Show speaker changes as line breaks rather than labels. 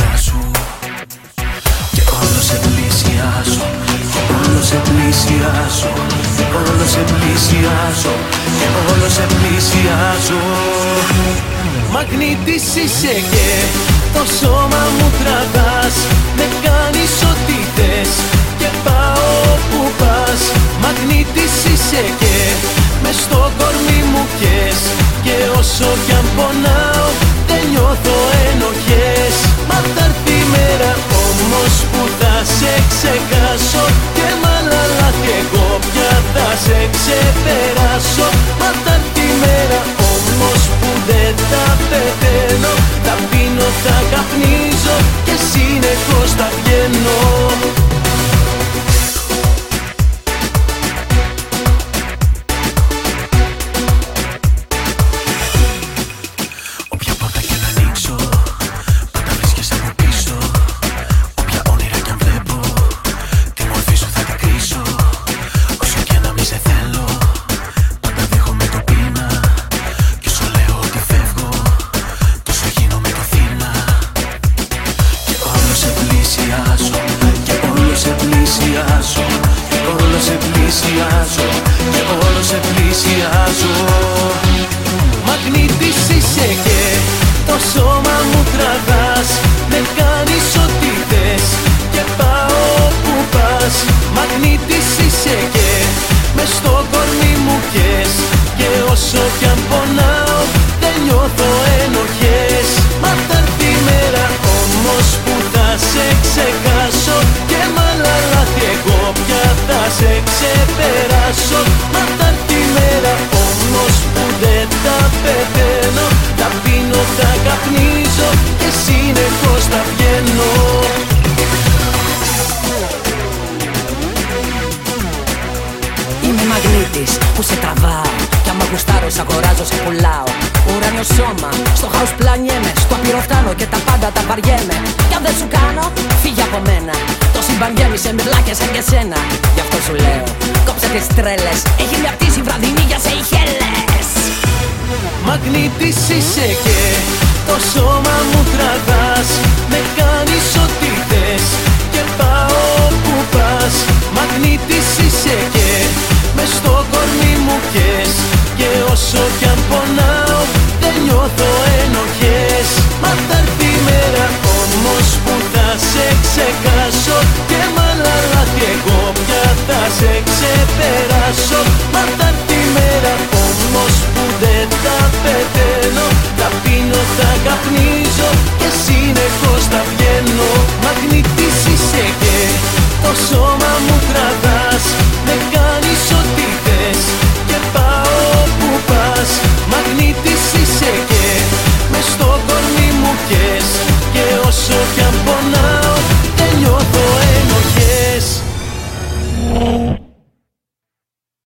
κοντά σου και όλο σε πλησιάζω, και όλο σε πλησιάζω, και όλο σε πλησιάζω, και όλο σε πλησιάζω. Μαγνήτης είσαι και το σώμα μου τραβάς, με κάνεις ό,τι θες και πάω όπου πας. Μαγνήτης είσαι και μες στο κορμί μου κες, και όσο κι αν πονάω δεν νιώθω ενοχές. Μα θα έρθει η μέρα όμως που θα σε ξεχάσω, και μ' άλλα λάθη εγώ πια θα σε ξεπεράσω. Μα θα έρθει η μέρα όμως που δεν θα πεθαίνω, θα πίνω, θα καπνίζω και συνεχώς θα βγαίνω. Μαγνήτης είσαι και το σώμα μου τραβάς, με κάνεις ό,τι θες και πάω όπου πας. Μαγνήτης είσαι και μες στο κορμί μου κες, και όσο κι αν πονάω δεν νιώθω ενοχές. Μα θα έρθει η μέρα όμως που θα σε ξεχάσω, και μ' άλλα λάθη εγώ πια θα σε ξεπεράσω. Μα θα έρθει η μέρα όμως που δεν θα πεθαίνω, θα πίνω, θα καπνίζω και συνεχώς θα βγαίνω.
Είμαι μαγνήτης που σε τραβάω, κι άμα γουστάρω σ' αγοράζω, σε πουλάω. Ουράνιο σώμα, στο χάος πλανιέμαι, στο απειρό φτάνω και τα πάντα τα βαριέμαι. Κι αν δεν σου κάνω, φύγε από μένα. Το σύμπαν γέμισε με βλάκες σαν και σένα. Γι' αυτό σου λέω, κόψε τις τρέλες, έχει μια πτήση βραδινή για Σεϊχέλες.
Μαγνήτης είσαι και το σώμα μου τραβάς,